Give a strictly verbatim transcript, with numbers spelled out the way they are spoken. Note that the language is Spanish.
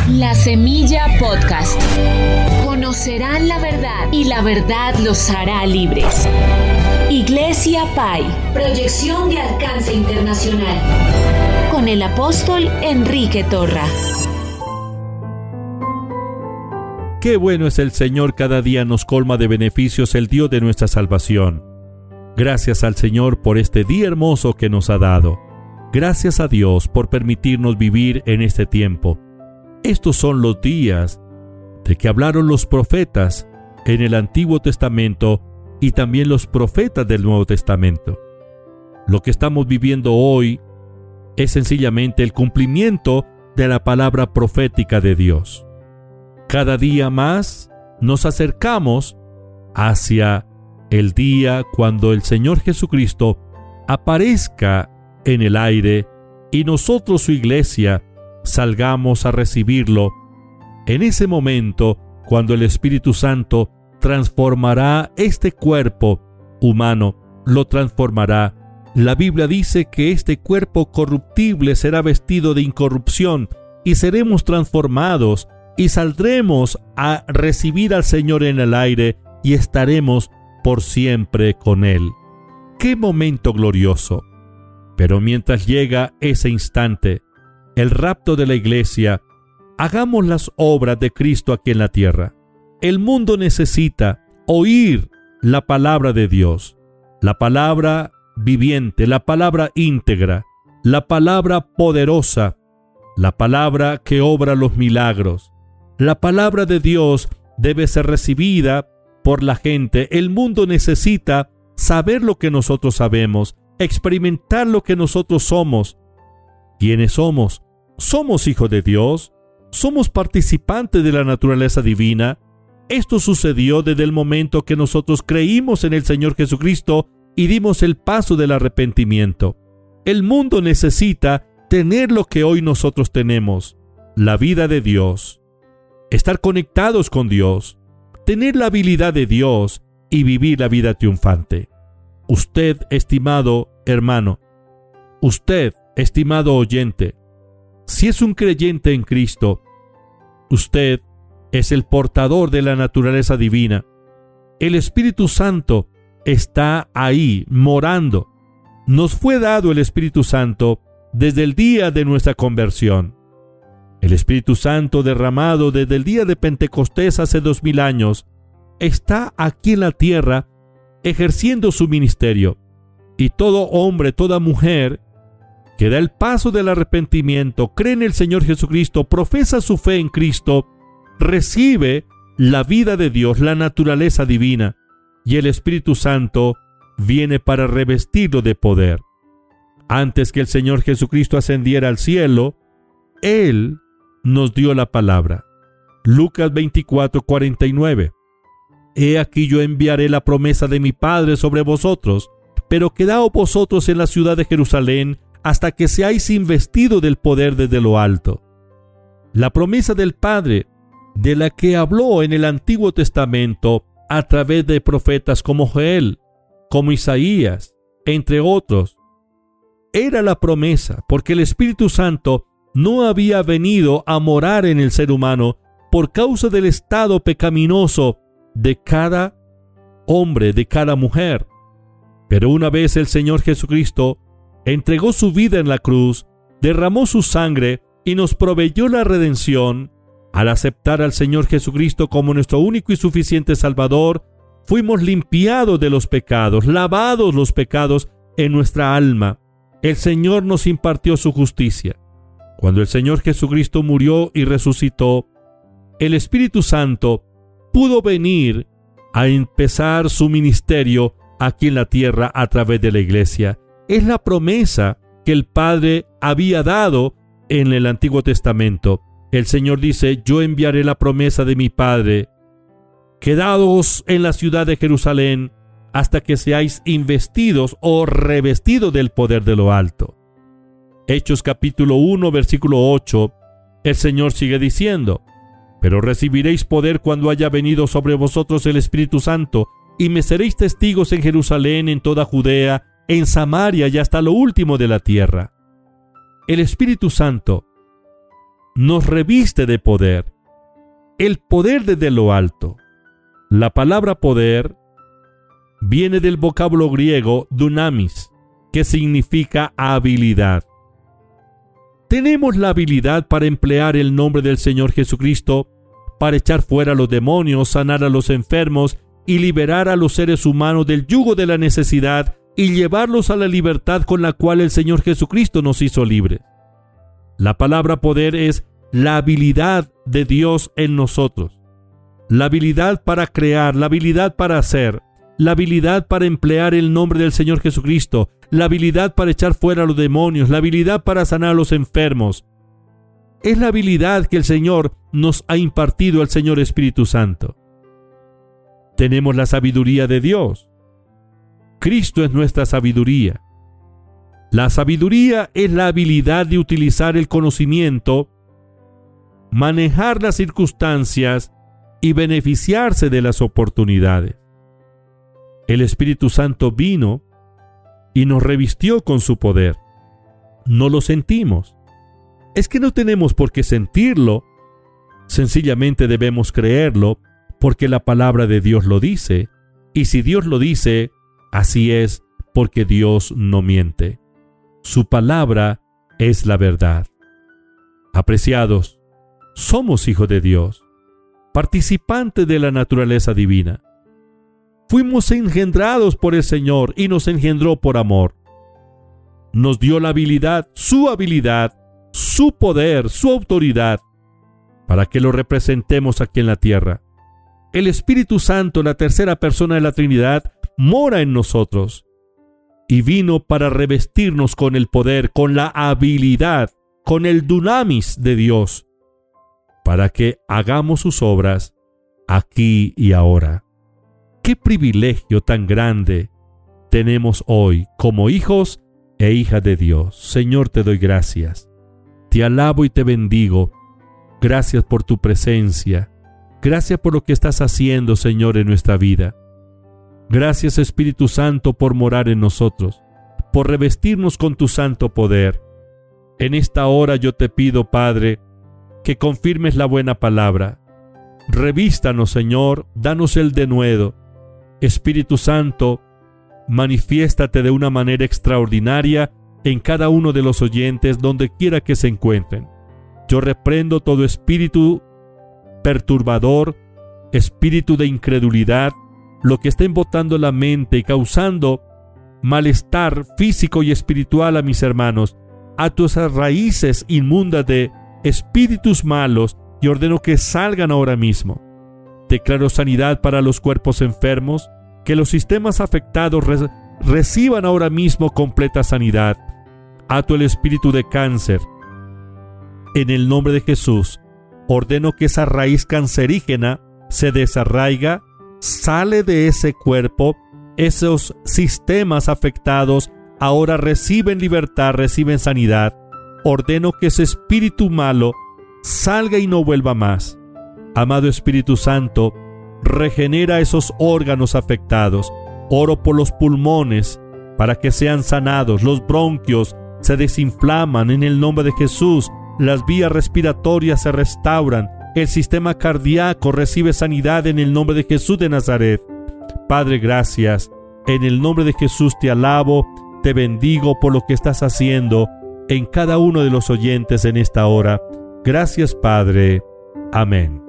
La Semilla Podcast. Conocerán la verdad y la verdad los hará libres. Iglesia Pai. Proyección de alcance internacional. Con el apóstol Enrique Torra. Qué bueno es el Señor, cada día nos colma de beneficios el Dios de nuestra salvación. Gracias al Señor por este día hermoso que nos ha dado. Gracias a Dios por permitirnos vivir en este tiempo. Estos son los días de que hablaron los profetas en el Antiguo Testamento y también los profetas del Nuevo Testamento. Lo que estamos viviendo hoy es sencillamente el cumplimiento de la palabra profética de Dios. Cada día más nos acercamos hacia el día cuando el Señor Jesucristo aparezca en el aire y nosotros, su iglesia, salgamos a recibirlo. En ese momento, cuando el Espíritu Santo transformará este cuerpo humano, lo transformará. La Biblia dice que este cuerpo corruptible será vestido de incorrupción y seremos transformados y saldremos a recibir al Señor en el aire y estaremos por siempre con Él. ¡Qué momento glorioso! Pero mientras llega ese instante, el rapto de la iglesia, hagamos las obras de Cristo aquí en la tierra. El mundo necesita oír la palabra de Dios, la palabra viviente, la palabra íntegra, la palabra poderosa, la palabra que obra los milagros. La palabra de Dios debe ser recibida por la gente. El mundo necesita saber lo que nosotros sabemos, experimentar lo que nosotros somos. ¿Quiénes somos? Somos hijos de Dios, somos participantes de la naturaleza divina. Esto sucedió desde el momento que nosotros creímos en el Señor Jesucristo y dimos el paso del arrepentimiento. El mundo necesita tener lo que hoy nosotros tenemos, la vida de Dios, estar conectados con Dios, tener la habilidad de Dios y vivir la vida triunfante. Usted, estimado hermano, usted, estimado oyente, si es un creyente en Cristo, usted es el portador de la naturaleza divina. El Espíritu Santo está ahí, morando. Nos fue dado el Espíritu Santo desde el día de nuestra conversión. El Espíritu Santo, derramado desde el día de Pentecostés hace dos mil años, está aquí en la tierra ejerciendo su ministerio. Y todo hombre, toda mujer que da el paso del arrepentimiento, cree en el Señor Jesucristo, profesa su fe en Cristo, recibe la vida de Dios, la naturaleza divina, y el Espíritu Santo viene para revestirlo de poder. Antes que el Señor Jesucristo ascendiera al cielo, Él nos dio la palabra. Lucas veinticuatro, cuarenta y nueve. He aquí yo enviaré la promesa de mi Padre sobre vosotros, pero quedaos vosotros en la ciudad de Jerusalén hasta que seáis investidos del poder desde lo alto. La promesa del Padre, de la que habló en el Antiguo Testamento a través de profetas como Joel, como Isaías, entre otros, era la promesa, porque el Espíritu Santo no había venido a morar en el ser humano por causa del estado pecaminoso de cada hombre, de cada mujer. Pero una vez el Señor Jesucristo entregó su vida en la cruz, derramó su sangre y nos proveyó la redención. Al aceptar al Señor Jesucristo como nuestro único y suficiente Salvador, fuimos limpiados de los pecados, lavados los pecados en nuestra alma. El Señor nos impartió su justicia. Cuando el Señor Jesucristo murió y resucitó, el Espíritu Santo pudo venir a empezar su ministerio aquí en la tierra a través de la iglesia. Es la promesa que el Padre había dado en el Antiguo Testamento. El Señor dice: yo enviaré la promesa de mi Padre. Quedaos en la ciudad de Jerusalén hasta que seáis investidos o revestidos del poder de lo alto. Hechos capítulo uno, versículo ocho, el Señor sigue diciendo: pero recibiréis poder cuando haya venido sobre vosotros el Espíritu Santo, y me seréis testigos en Jerusalén, en toda Judea, en Samaria y hasta lo último de la tierra. El Espíritu Santo nos reviste de poder. El poder desde lo alto. La palabra poder viene del vocablo griego dunamis, que significa habilidad. Tenemos la habilidad para emplear el nombre del Señor Jesucristo para echar fuera a los demonios, sanar a los enfermos y liberar a los seres humanos del yugo de la necesidad y llevarlos a la libertad con la cual el Señor Jesucristo nos hizo libres. La palabra poder es la habilidad de Dios en nosotros. La habilidad para crear, la habilidad para hacer, la habilidad para emplear el nombre del Señor Jesucristo, la habilidad para echar fuera a los demonios, la habilidad para sanar a los enfermos. Es la habilidad que el Señor nos ha impartido al Señor Espíritu Santo. Tenemos la sabiduría de Dios. Cristo es nuestra sabiduría. La sabiduría es la habilidad de utilizar el conocimiento, manejar las circunstancias y beneficiarse de las oportunidades. El Espíritu Santo vino y nos revistió con su poder. No lo sentimos. Es que no tenemos por qué sentirlo. Sencillamente debemos creerlo porque la palabra de Dios lo dice. Y si Dios lo dice, así es, porque Dios no miente. Su palabra es la verdad. Apreciados, somos hijos de Dios, participantes de la naturaleza divina. Fuimos engendrados por el Señor y nos engendró por amor. Nos dio la habilidad, su habilidad, su poder, su autoridad, para que lo representemos aquí en la tierra. El Espíritu Santo, la tercera persona de la Trinidad, mora en nosotros y vino para revestirnos con el poder, con la habilidad, con el dunamis de Dios, para que hagamos sus obras aquí y ahora. ¡Qué privilegio tan grande tenemos hoy como hijos e hijas de Dios! Señor, te doy gracias. Te alabo y te bendigo. Gracias por tu presencia. Gracias por lo que estás haciendo, Señor, en nuestra vida. Gracias, Espíritu Santo, por morar en nosotros, por revestirnos con tu santo poder. En esta hora yo te pido, Padre, que confirmes la buena palabra. Revístanos, Señor, danos el denuedo. Espíritu Santo, manifiéstate de una manera extraordinaria en cada uno de los oyentes, donde quiera que se encuentren. Yo reprendo todo espíritu perturbador, espíritu de incredulidad, lo que esté embotando la mente y causando malestar físico y espiritual a mis hermanos, a tus raíces inmundas de espíritus malos, y ordeno que salgan ahora mismo. Declaro sanidad para los cuerpos enfermos, que los sistemas afectados re- reciban ahora mismo completa sanidad. Ato el espíritu de cáncer. En el nombre de Jesús, ordeno que esa raíz cancerígena se desarraiga, sale de ese cuerpo. Esos sistemas afectados ahora reciben libertad, reciben sanidad. Ordeno que ese espíritu malo salga y no vuelva más. Amado Espíritu Santo, regenera esos órganos afectados. Oro por los pulmones para que sean sanados. Los bronquios se desinflaman en el nombre de Jesús. Las vías respiratorias se restauran. El sistema cardíaco recibe sanidad en el nombre de Jesús de Nazaret. Padre, gracias. En el nombre de Jesús te alabo, te bendigo por lo que estás haciendo en cada uno de los oyentes en esta hora. Gracias, Padre. Amén.